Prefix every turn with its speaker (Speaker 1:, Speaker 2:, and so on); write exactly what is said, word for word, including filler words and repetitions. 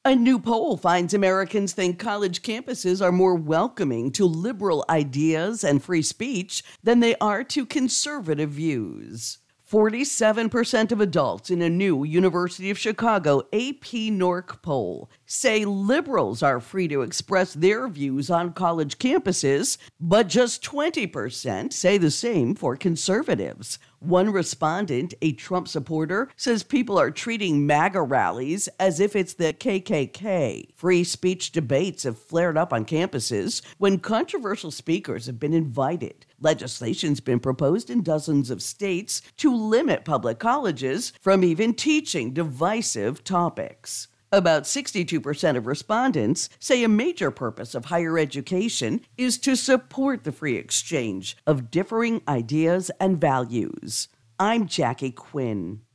Speaker 1: A new poll finds Americans think college campuses are more welcoming to liberal ideas and free speech than they are to conservative views. forty-seven percent of adults in a new University of Chicago A P N O R C poll say liberals are free to express their views on college campuses, but just twenty percent say the same for conservatives. One respondent, a Trump supporter, says people are treating MAGA rallies as if it's the K K K. Free speech debates have flared up on campuses when controversial speakers have been invited. Legislation's been proposed in dozens of states to limit public colleges from even teaching divisive topics. About sixty-two percent of respondents say a major purpose of higher education is to support the free exchange of differing ideas and values. I'm Jackie Quinn.